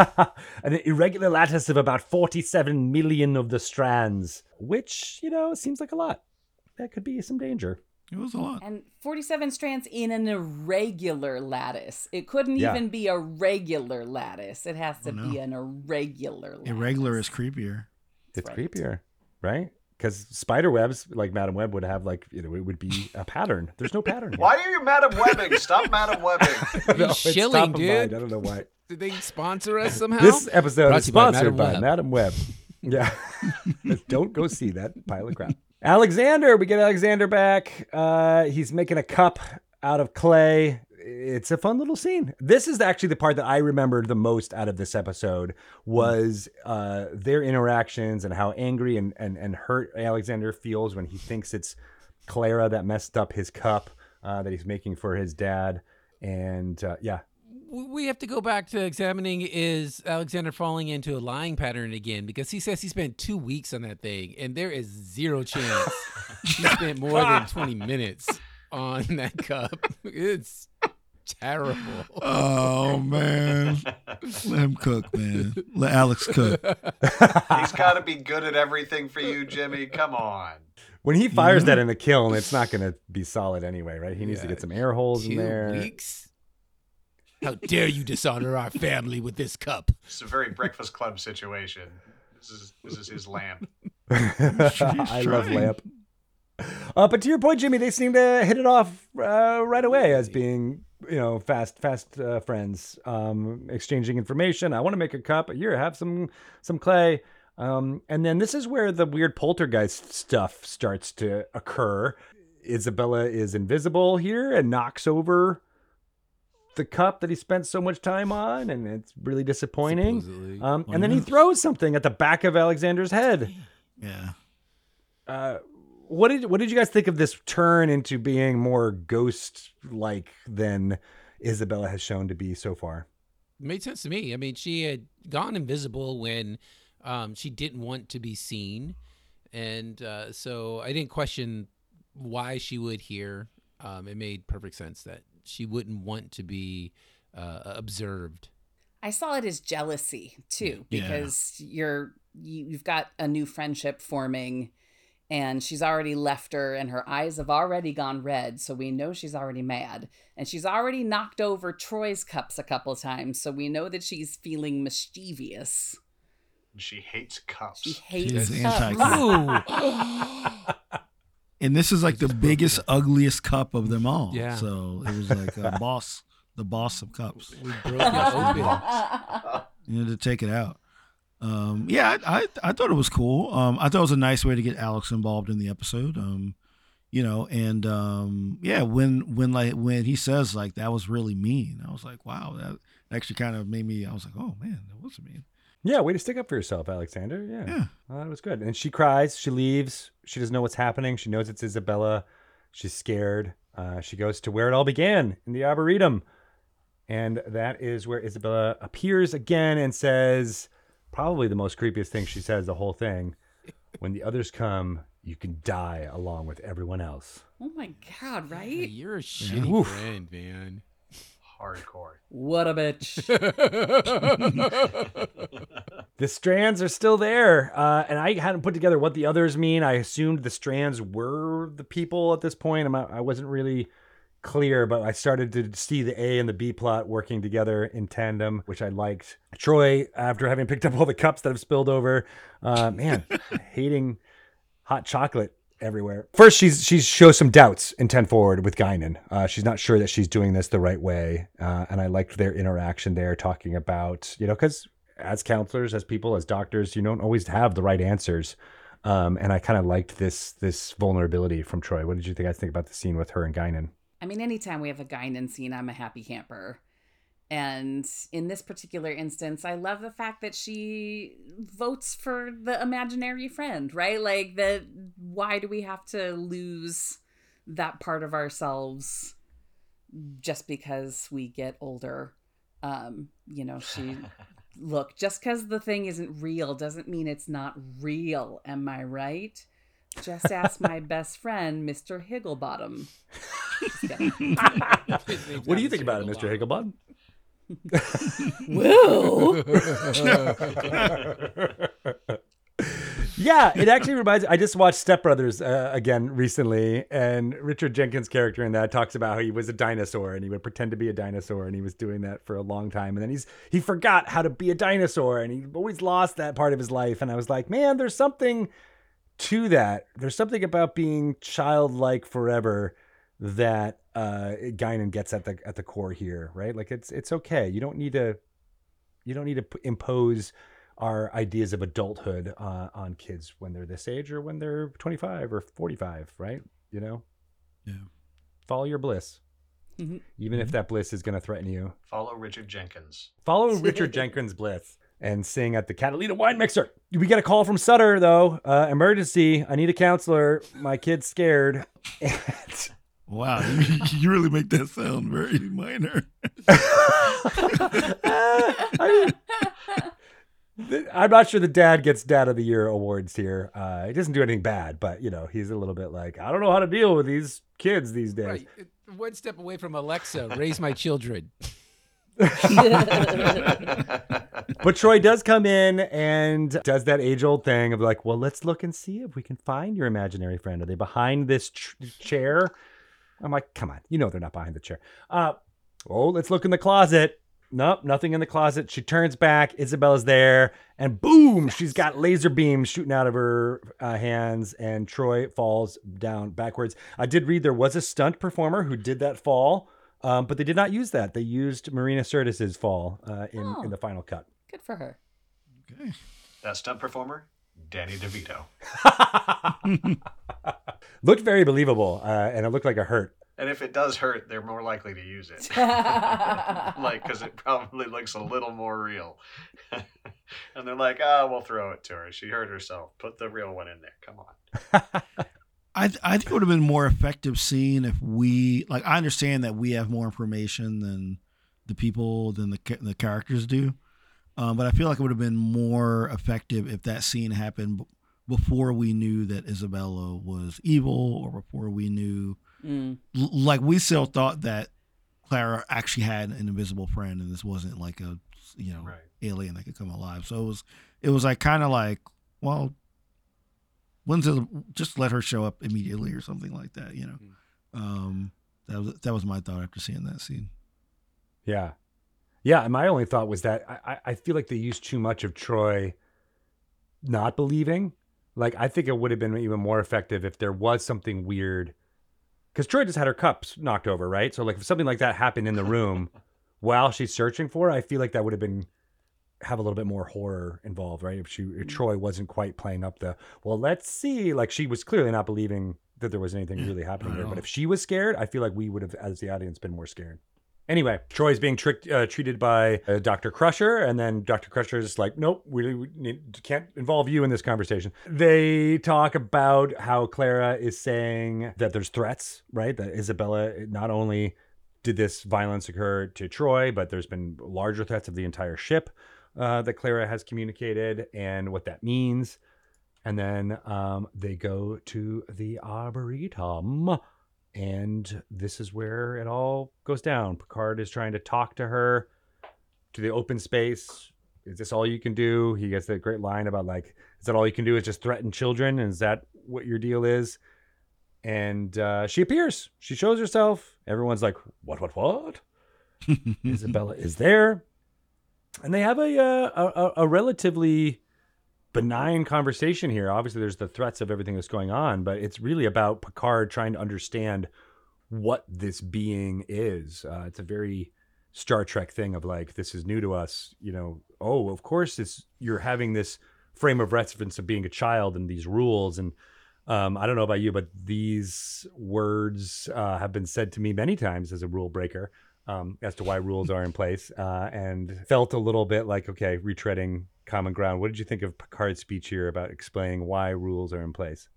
An irregular lattice of about 47 million of the strands, which, you know, seems like a lot. That could be some danger. It was a lot. And 47 strands in an irregular lattice. It couldn't Yeah. even be a regular lattice. It has to Oh, no. be an irregular lattice. Irregular is creepier. It's right. creepier, right? Because spider webs, like Madam Web, would have like, you know, it would be a pattern. There's no pattern here. Why are you Madam Webbing? Stop Madam Webbing. No, He's it's shilling, top of dude. mind. I don't know why. Did they sponsor us somehow? This episode Brought is to you by sponsored by Madam Madam Web. Yeah. Don't go see that pile of crap. Alexander, we get Alexander back. He's making a cup out of clay. It's a fun little scene. This is actually the part that I remembered the most out of this episode was their interactions and how angry and hurt Alexander feels when he thinks it's Clara that messed up his cup that he's making for his dad. And yeah, We have to go back to examining is Alexander falling into a lying pattern again, because he says he spent 2 weeks on that thing, and there is zero chance he spent more than 20 minutes on that cup. It's terrible. Oh man, let him cook, man. Let Alex cook. He's got to be good at everything for you, Jimmy. Come on. when he fires that in the kiln, it's not going to be solid anyway, right? He needs to Yeah. get some air holes in 2 there. weeks? How dare you dishonor our family with this cup? It's a very Breakfast Club situation. This is his lamp. I love trying. Lamp. But to your point, Jimmy, they seem to hit it off right away as being, you know, fast friends, exchanging information. I want to make a cup. Here, have some clay. And then this is where the weird poltergeist stuff starts to occur. Isabella is invisible here and knocks over the cup that he spent so much time on, and it's really disappointing. Supposedly. And then he throws something at the back of Alexander's head. Yeah. What did you guys think of this turn into being more ghost-like than Isabella has shown to be so far? Made sense to me. I mean, she had gone invisible when she didn't want to be seen, and so I didn't question why she would here. It made perfect sense that she wouldn't want to be observed. I saw it as jealousy too, because you've got a new friendship forming, and she's already left her, and her eyes have already gone red, so we know she's already mad, and she's already knocked over Troy's cups a couple times, so we know that she's feeling mischievous. She hates cups. She hates is cups. anti-cup. And this is like the biggest, ugliest cup of them all. Yeah. So it was like the boss of cups. We broke it open. You had to take it out. I thought it was cool. I thought it was a nice way to get Alex involved in the episode. When he says like that was really mean, I was like, wow, that actually kind of made me. I was like, oh man, that was mean. Yeah, way to stick up for yourself, Alexander. Yeah. That was good. And she cries. She leaves. She doesn't know what's happening. She knows it's Isabella. She's scared. She goes to where it all began, in the Arboretum. And that is where Isabella appears again and says probably the most creepiest thing she says the whole thing. When the others come, you can die along with everyone else. Oh my God, right? Hey, you're a shitty Oof. friend, man. Hardcore. What a bitch. The strands are still there. And I hadn't put together what the others mean. I assumed the strands were the people at this point. I wasn't really clear, but I started to see the A and the B plot working together in tandem, which I liked. Troy, after having picked up all the cups that have spilled over, hating hot chocolate everywhere. First, she shows some doubts in 10 Forward with Guinan. She's not sure that she's doing this the right way. And I liked their interaction there, talking about, because as counselors, as people, as doctors, you don't always have the right answers. And I kind of liked this vulnerability from Troy. What did you think about the scene with her and Guinan? I mean, anytime we have a Guinan scene, I'm a happy camper. And in this particular instance, I love the fact that she votes for the imaginary friend, right? Like, why do we have to lose that part of ourselves just because we get older? Look, just because the thing isn't real doesn't mean it's not real. Am I right? Just ask my best friend, Mr. Higglebottom. What do you think about it, Mr. Higglebottom? Well, yeah, it actually reminds. I just watched Step Brothers again recently, and Richard Jenkins' character in that talks about how he was a dinosaur and he would pretend to be a dinosaur, and he was doing that for a long time, and then he forgot how to be a dinosaur, and he always lost that part of his life. And I was like, man, there's something to that. There's something about being childlike forever that Guinan gets at the core here, right? Like it's okay. You don't need to impose our ideas of adulthood on kids when they're this age or when they're 25 or 45, right? Yeah. Follow your bliss, even if that bliss is going to threaten you. Follow Richard Jenkins. Follow Richard Jenkins' bliss. And sing at the Catalina wine mixer. We get a call from Sutter though. Emergency. I need a counselor. My kid's scared. Wow, you really make that sound very minor. I'm not sure the dad gets Dad of the Year awards here. He doesn't do anything bad, but he's a litlittle bit like, I don't know how to deal with these kids these days. Right. One step away from Alexa, raise my children. But Troy does come in and does that age-old thing of like, well, let's look and see if we can find your imaginary friend. Are they behind this chair? I'm like, come on, they're not behind the chair. Let's look in the closet. Nope, nothing in the closet. She turns back. Isabella's there, and boom, she's got laser beams shooting out of her hands, and Troy falls down backwards. I did read there was a stunt performer who did that fall. But they did not use that. They used Marina Sirtis's fall in the final cut. good for her. Okay. That stunt performer, Danny DeVito. Looked very believable, and it looked like it hurt. And if it does hurt, they're more likely to use it. Like, because it probably looks a little more real. And they're like, we'll throw it to her. She hurt herself. Put the real one in there. Come on. I think it would have been more effective scene if we, like, I understand that we have more information than the people, than the characters do. But I feel like it would have been more effective if that scene happened before we knew that Isabella was evil, or before we knew, like, we still thought that Clara actually had an invisible friend, and this wasn't like a, Right. alien that could come alive. So it was like kind of like, well, just let her show up immediately or something like that, That was my thought after seeing that scene. Yeah. Yeah. And my only thought was that I feel like they used too much of Troy not believing. Like, I think it would have been even more effective if there was something weird. Because Troy just had her cups knocked over, right? So, like, if something like that happened in the room while she's searching for her, I feel like that would have a little bit more horror involved, right? If Troy wasn't quite playing up well, let's see. Like, she was clearly not believing that there was anything really happening here. But if she was scared, I feel like we would have, as the audience, been more scared. Anyway, Troy's being treated by Dr. Crusher, and then Dr. Crusher is like, nope, we can't involve you in this conversation. They talk about how Clara is saying that there's threats, right? That Isabella, not only did this violence occur to Troy, but there's been larger threats of the entire ship that Clara has communicated, and what that means. And then they go to the Arboretum. And this is where it all goes down. Picard is trying to talk to her, to the open space. Is this all you can do? He gets that great line about, like, is that all you can do is just threaten children? And is that what your deal is? And she appears. She shows herself. Everyone's like, what? Isabella is there. And they have a relatively benign conversation here. Obviously, there's the threats of everything that's going on, but it's really about Picard trying to understand what this being is. It's a very Star Trek thing of, like, this is new to us. Oh, of course, you're having this frame of reference of being a child and these rules. And I don't know about you, but these words have been said to me many times as a rule breaker. As to why rules are in place, and felt a little bit like, okay, retreading common ground. What did you think of Picard's speech here about explaining why rules are in place?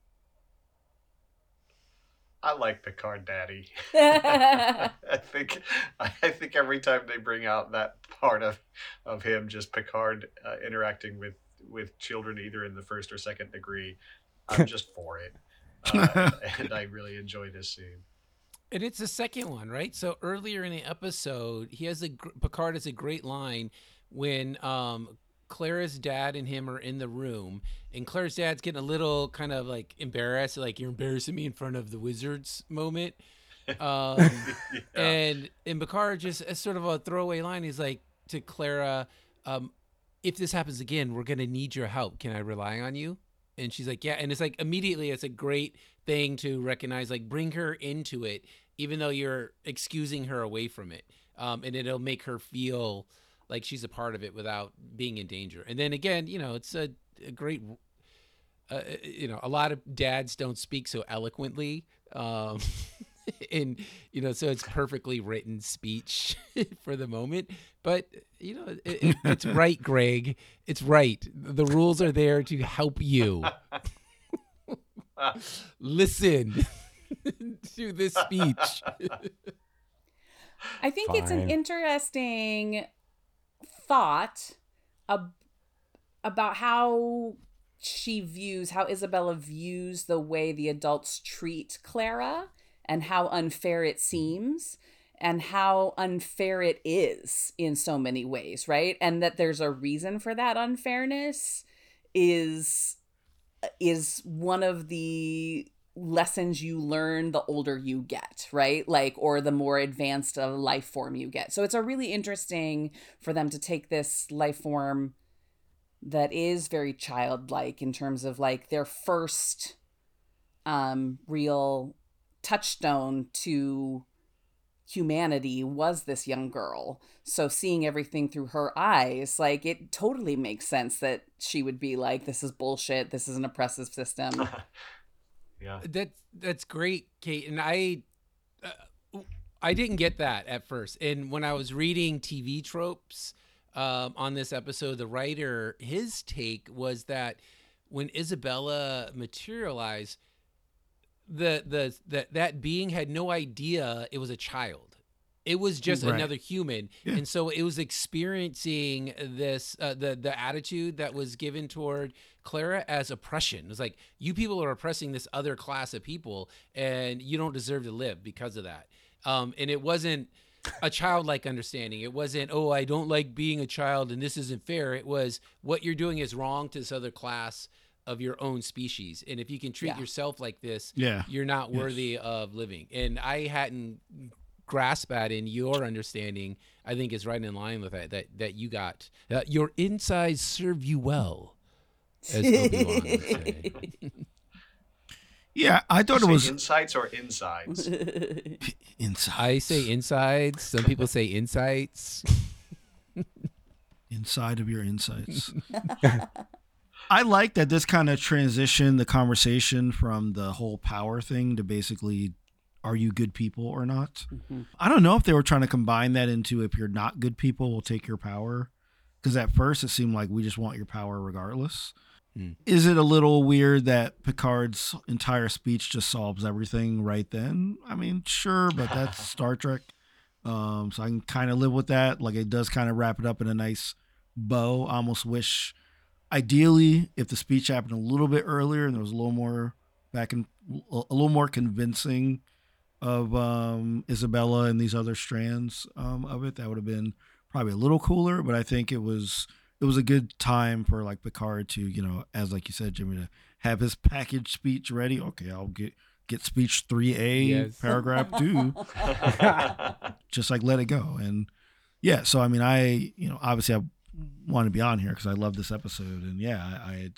I like Picard Daddy. I think every time they bring out that part of him, just Picard interacting with children, either in the first or second degree, I'm just for it. And I really enjoy this scene. And it's the second one, right? So earlier in the episode, Picard has a great line when Clara's dad and him are in the room, and Clara's dad's getting a little kind of like embarrassed, like, you're embarrassing me in front of the wizards moment. Yeah. And Picard, just as sort of a throwaway line, he's like to Clara, if this happens again, we're going to need your help. Can I rely on you? And she's like, yeah. And it's like, immediately, it's a great thing to recognize, like, bring her into it, even though you're excusing her away from it. And it'll make her feel like she's a part of it without being in danger. And then again, it's a great, a lot of dads don't speak so eloquently. And, so it's perfectly written speech for the moment. But, it's right, Greg. It's right. The rules are there to help you. Listen to this speech. I think it's an interesting thought about how Isabella views the way the adults treat Clara, and how unfair it seems, and how unfair it is in so many ways, right? And that there's a reason for that unfairness is one of the lessons you learn the older you get, right? Like, or the more advanced a life form you get. So it's a really interesting for them to take this life form that is very childlike in terms of, like, their first real touchstone to humanity was this young girl. So seeing everything through her eyes, like, it totally makes sense that she would be like, this is bullshit. This is an oppressive system. Yeah. That's great, Kate. And I didn't get that at first. And when I was reading TV tropes on this episode, the writer, his take was that when Isabella materialized, that being had no idea it was a child. It was just Right. another human. Yeah. And so it was experiencing this, the attitude that was given toward Clara as oppression. It was like, you people are oppressing this other class of people and you don't deserve to live because of that. And it wasn't a childlike understanding. It wasn't, oh, I don't like being a child and this isn't fair. It was, what you're doing is wrong to this other class of your own species. And if you can treat Yeah. yourself like this, Yeah. you're not Yes. worthy of living. And I hadn't grasped that in your understanding. I think is right in line with that you got. Your insides serve you well, as Obi-Wan would say. Yeah, I thought You it say was insights or insides? inside. I say insides. Some people say insights. Inside of your insights. I like that this kind of transitioned the conversation from the whole power thing to basically, are you good people or not? I don't know if they were trying to combine that into, if you're not good people, we'll take your power. Because at first it seemed like we just want your power regardless. Is it a little weird that Picard's entire speech just solves everything right then? I mean, sure, but that's Star Trek. So I can kind of live with that. Like, it does kind of wrap it up in a nice bow. I almost wish, ideally, if the speech happened a little bit earlier and there was a little more a little more convincing of Isabella and these other strands of it, that would have been probably a little cooler. But I think it was a good time for like Picard to, you know, as like you said, Jimmy, to have his package speech ready. Okay, I'll get speech 3A, Yes. paragraph 2. Just like let it go. And yeah, so I mean, obviously I want to be on here because I love this episode, and yeah, I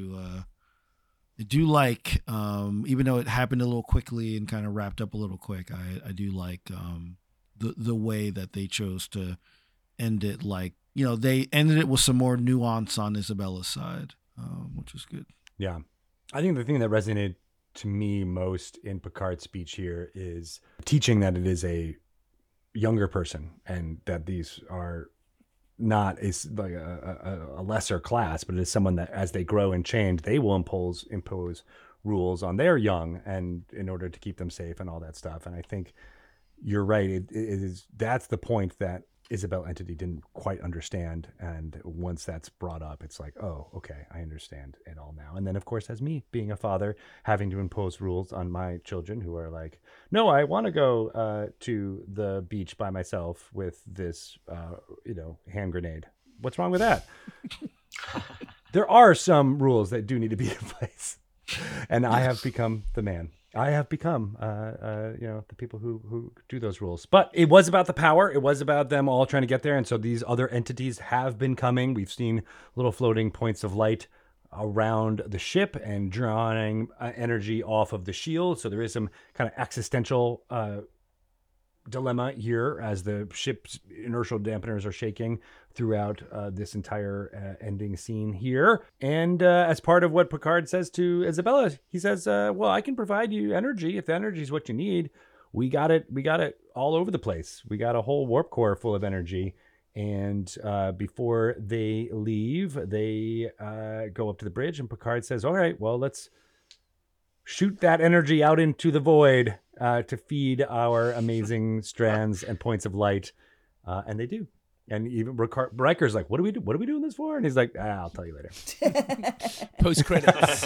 do like, even though it happened a little quickly and kind of wrapped up a little quick, I do like the way that they chose to end it. Like, you know, they ended it with some more nuance on Isabella's side, which is good. Yeah. I think the thing that resonated to me most in Picard's speech here is teaching that it is a younger person and that these are not like a lesser class, but it is someone that as they grow and change, they will impose rules on their young, and in order to keep them safe and all that stuff. And I think you're right. That's the point that Isabel Entity didn't quite understand. And once that's brought up, it's like, oh, okay, I understand it all now. And then, of course, as me being a father, having to impose rules on my children who are like, no, I want to go to the beach by myself with this, hand grenade. What's wrong with that? There are some rules that do need to be in place. And I have become the man. I have become, the people who do those rules. But it was about the power. It was about them all trying to get there. And so these other entities have been coming. We've seen little floating points of light around the ship and drawing energy off of the shield. So there is some kind of existential dilemma here as the ship's inertial dampeners are shaking throughout this entire ending scene here. And as part of what Picard says to Isabella, he says, well, I can provide you energy if the energy is what you need. We got it all over the place. We got a whole warp core full of energy. And before they leave, they go up to the bridge, and Picard says, all right, well, let's shoot that energy out into the void to feed our amazing strands and points of light. And they do. And even Riker's like, what are we doing this for? And he's like, I'll tell you later. Post credits.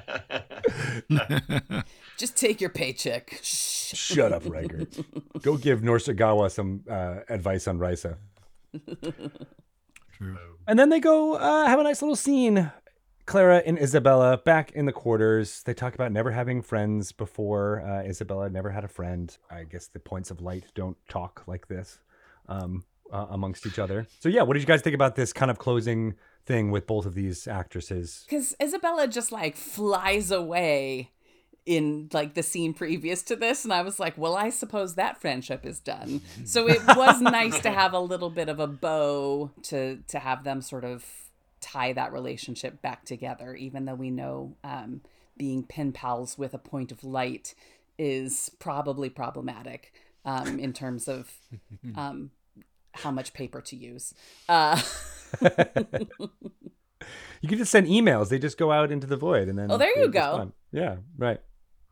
Just take your paycheck. Shut up, Riker. Go give Norsagawa some advice on Risa. True. And then they go have a nice little scene. Clara and Isabella back in the quarters. They talk about never having friends before. Isabella never had a friend. I guess the points of light don't talk like this amongst each other. So yeah, what did you guys think about this kind of closing thing with both of these actresses? Because Isabella just like flies away in like the scene previous to this, and I was like, well, I suppose that friendship is done. So it was nice to have a little bit of a bow to have them sort of tie that relationship back together, even though we know being pen pals with a point of light is probably problematic in terms of how much paper to use. You can just send emails. They just go out into the void, and then there you they go. respond. Yeah, right.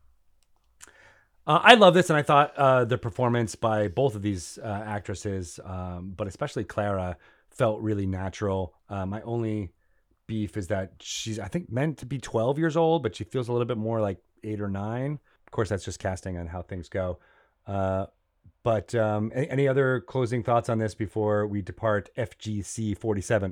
I love this, and I thought the performance by both of these actresses, but especially Clara, felt really natural. My only beef is that she's, I think, meant to be 12 years old, but she feels a little bit more like 8 or 9. Of course, that's just casting on how things go. But any other closing thoughts on this before we depart FGC 47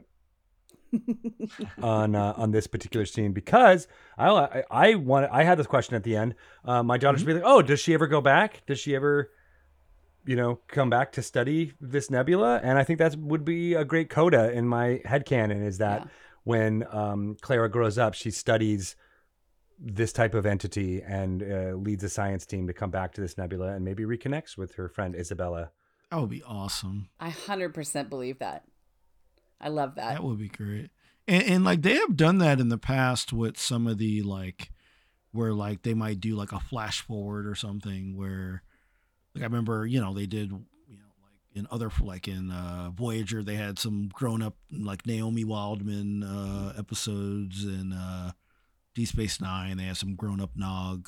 on this particular scene? Because I had this question at the end. My daughter's be like, oh, does she ever go back? Does she ever, come back to study this nebula? And I think that would be a great coda in my headcanon, is that when Clara grows up, she studies this type of entity and leads a science team to come back to this nebula and maybe reconnects with her friend Isabella. That would be awesome. I 100% believe that. I love that. That would be great. And like they have done that in the past with some of the where they might do like a flash forward or something where I remember, they did, in other, in Voyager, they had some grown up Naomi Wildman episodes, and Deep Space Nine, they have some grown up Nog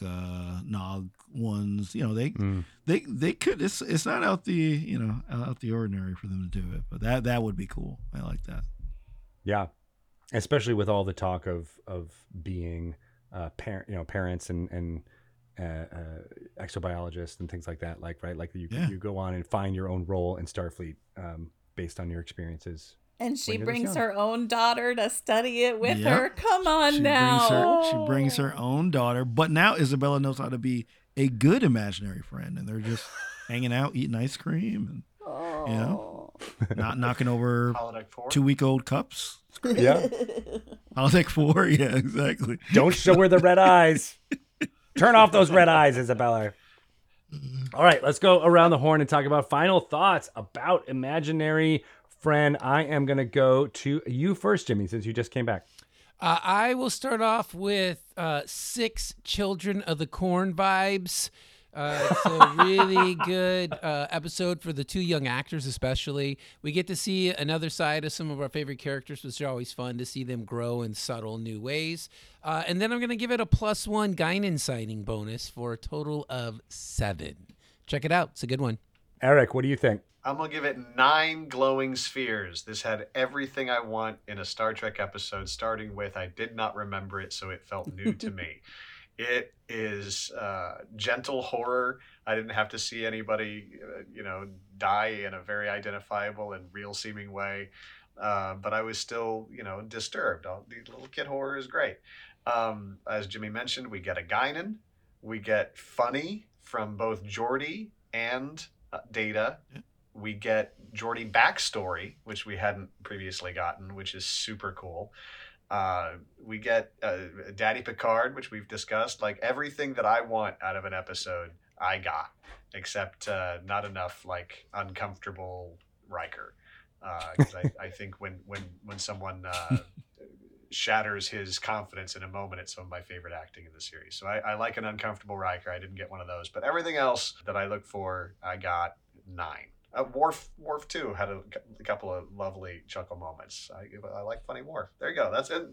ones. They could. It's not out the ordinary for them to do it, but that would be cool. I like that. Yeah, especially with all the talk of being parents and exobiologists and things like that. You go on and find your own role in Starfleet based on your experiences. And she brings her own daughter to study it with her. Come on she brings her own daughter. But now Isabella knows how to be a good imaginary friend, and they're just hanging out, eating ice cream, and not knocking over 2-week-old cups. Yeah. Holodeck 4, yeah, exactly. Don't show her the red eyes. Turn off those red eyes, Isabella. All right, let's go around the horn and talk about final thoughts about Imaginary Friend. I am going to go to you first, Jimmy, since you just came back. I will start off with 6 Children of the Corn vibes. It's a really good episode for the 2 young actors, especially. We get to see another side of some of our favorite characters, which are always fun to see them grow in subtle new ways. And then I'm going to give it a +1 Guinan sighting bonus for a total of 7. Check it out. It's a good one. Eric, what do you think? I'm going to give it 9 glowing spheres. This had everything I want in a Star Trek episode, starting with I did not remember it, so it felt new to me. It is gentle horror. I didn't have to see anybody, die in a very identifiable and real-seeming way. But I was still, disturbed. The little kid horror is great. As Jimmy mentioned, we get a Guinan. We get funny from both Geordi and Data. Yeah. We get Geordi backstory, which we hadn't previously gotten, which is super cool. We get Daddy Picard, which we've discussed. Like everything that I want out of an episode, I got, except not enough uncomfortable Riker. Because I think when someone shatters his confidence in a moment, it's some of my favorite acting in the series. So I like an uncomfortable Riker. I didn't get one of those, but everything else that I look for, I got 9. Worf too had a couple of lovely chuckle moments. I like funny Worf. There you go. That's it.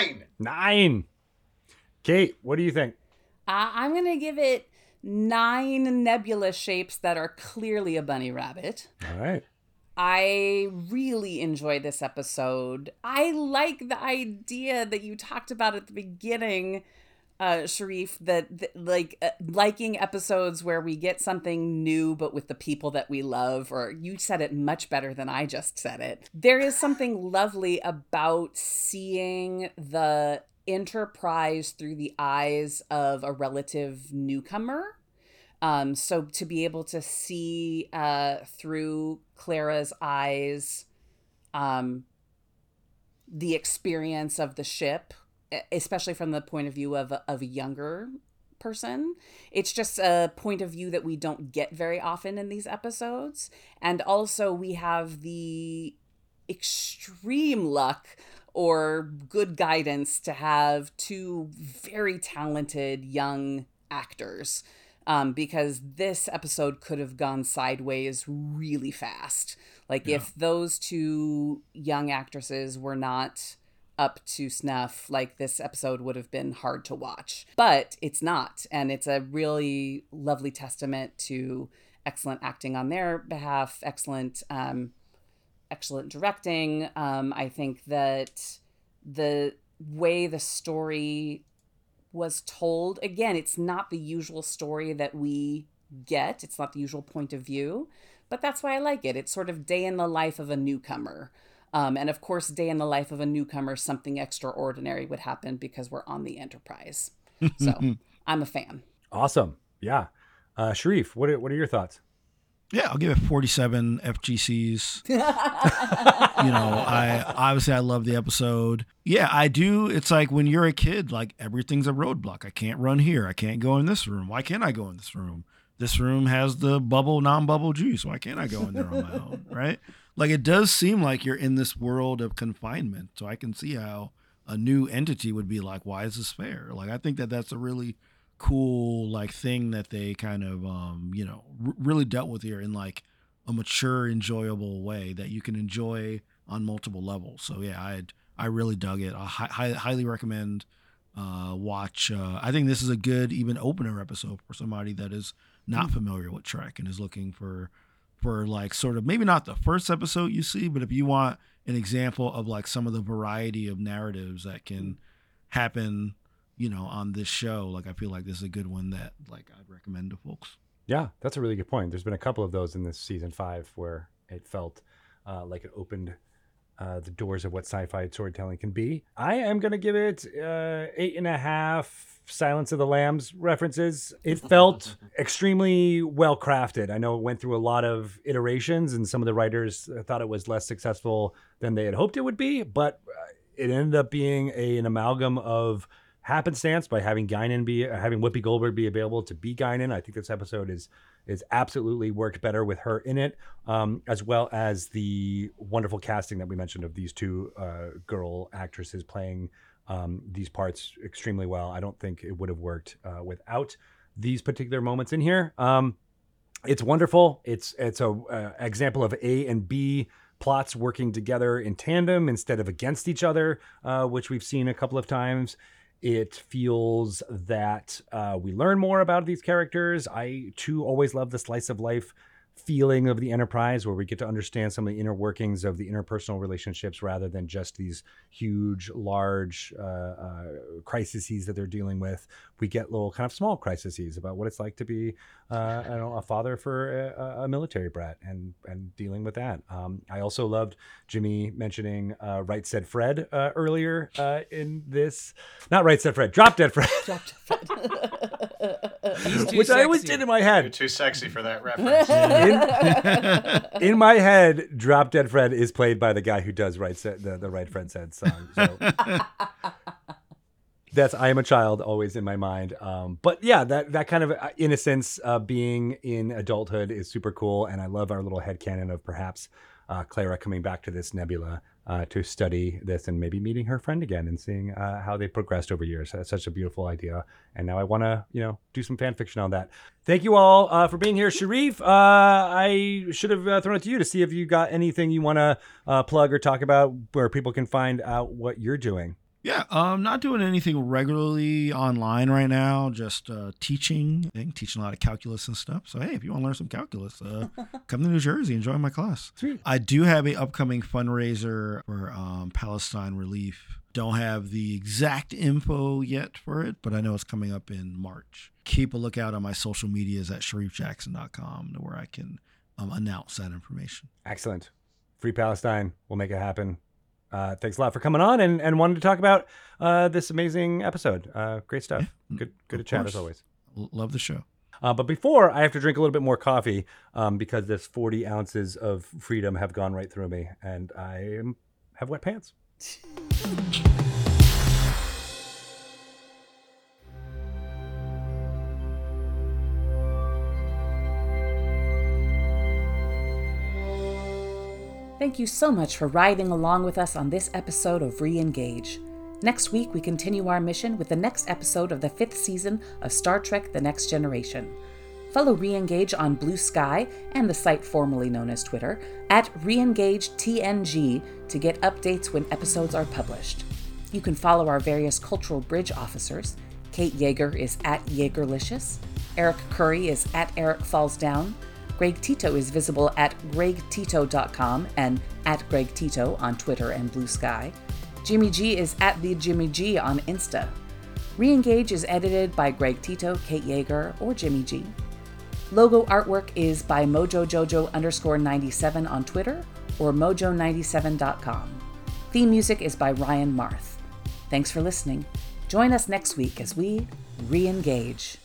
9. Kate, what do you think? I'm going to give it 9 nebula shapes that are clearly a bunny rabbit. All right. I really enjoyed this episode. I like the idea that you talked about at the beginning, Sharif, that liking episodes where we get something new but with the people that we love, or you said it much better than I just said it. There is something lovely about seeing the Enterprise through the eyes of a relative newcomer. So to be able to see through Clara's eyes the experience of the ship, especially from the point of view of a younger person. It's just a point of view that we don't get very often in these episodes. And also we have the extreme luck or good guidance to have two very talented young actors, because this episode could have gone sideways really fast. Like if those two young actresses were not up to snuff, like this episode would have been hard to watch. But it's not, and it's a really lovely testament to excellent acting on their behalf, excellent directing. I think that the way the story was told, again, it's not the usual story that we get. It's not the usual point of view, but that's why I like it. It's sort of day in the life of a newcomer. And of course, day in the life of a newcomer, something extraordinary would happen because we're on the Enterprise. So I'm a fan. Awesome. Yeah. Sharif, what are your thoughts? Yeah, I'll give it 47 FGCs. I love the episode. Yeah, I do. It's like when you're a kid, like everything's a roadblock. I can't run here. I can't go in this room. Why can't I go in this room? This room has the non-bubble juice. Why can't I go in there on my own? Right? Like it does seem like you're in this world of confinement. So I can see how a new entity would be like, why is this fair? Like, I think that that's a really cool like thing that they kind of really dealt with here in like a mature, enjoyable way that you can enjoy on multiple levels. So yeah, I really dug it. I highly recommend watch. I think this is a good even opener episode for somebody that is not familiar with Trek and is looking for like sort of maybe not the first episode you see, but if you want an example of like some of the variety of narratives that can happen, on this show, like I feel like this is a good one that like I'd recommend to folks. Yeah, that's a really good point. There's been a couple of those in this season 5 where it felt like it opened the doors of what sci-fi storytelling can be. I am going to give it 8.5 Silence of the Lambs references. It felt extremely well crafted. I know it went through a lot of iterations and some of the writers thought it was less successful than they had hoped it would be, but it ended up being an amalgam of happenstance by having having Whoopi Goldberg be available to be Guinan. I think this episode is absolutely worked better with her in it, as well as the wonderful casting that we mentioned of these two girl actresses playing these parts extremely well. I don't think it would have worked without these particular moments in here. It's wonderful. It's a example of A and B plots working together in tandem instead of against each other, which we've seen a couple of times. It feels that we learn more about these characters. I, too, always love the slice of life feeling of the Enterprise, where we get to understand some of the inner workings of the interpersonal relationships rather than just these huge, large crises that they're dealing with. We get little kind of small crises about what it's like to be a father for a military brat and dealing with that. I also loved Jimmy mentioning Right Said Fred earlier in this. Not Right Said Fred, Drop Dead Fred. Drop Dead Fred. Which I always did in my head. You're too sexy for that reference. In my head, Drop Dead Fred is played by the guy who does the Right Fred Said song. So that's I Am a Child always in my mind. But yeah, that kind of innocence being in adulthood is super cool. And I love our little headcanon of perhaps Clara coming back to this nebula to study this and maybe meeting her friend again and seeing how they progressed over years. That's such a beautiful idea. And now I want to, do some fan fiction on that. Thank you all for being here. Sharif, I should have thrown it to you to see if you got anything you want to plug or talk about where people can find out what you're doing. Yeah, I'm not doing anything regularly online right now, just teaching a lot of calculus and stuff. So, hey, if you want to learn some calculus, come to New Jersey and join my class. Sweet. I do have an upcoming fundraiser for Palestine relief. Don't have the exact info yet for it, but I know it's coming up in March. Keep a lookout on my social medias at sharifjackson.com where I can announce that information. Excellent. Free Palestine. We'll make it happen. Thanks a lot for coming on and wanting to talk about this amazing episode. Great stuff. Yeah, good to chat as always. Love the show. But before, I have to drink a little bit more coffee because this 40 ounces of freedom have gone right through me, and I have wet pants. Thank you so much for riding along with us on this episode of Re-Engage. Next week, we continue our mission with the next episode of the 5th season of Star Trek The Next Generation. Follow Re-Engage on Blue Sky and the site formerly known as Twitter at ReEngageTNG to get updates when episodes are published. You can follow our various Cultural Bridge officers. Kate Yeager is at Yeagerlicious. Eric Curry is at Eric Falls Down. Greg Tito is visible at gregtito.com and at Greg Tito on Twitter and Blue Sky. Jimmy G is at the Jimmy G on Insta. Re-Engage is edited by Greg Tito, Kate Yeager, or Jimmy G. Logo artwork is by mojojojo_97 on Twitter or mojo97.com. Theme music is by Ryan Marth. Thanks for listening. Join us next week as we re-engage.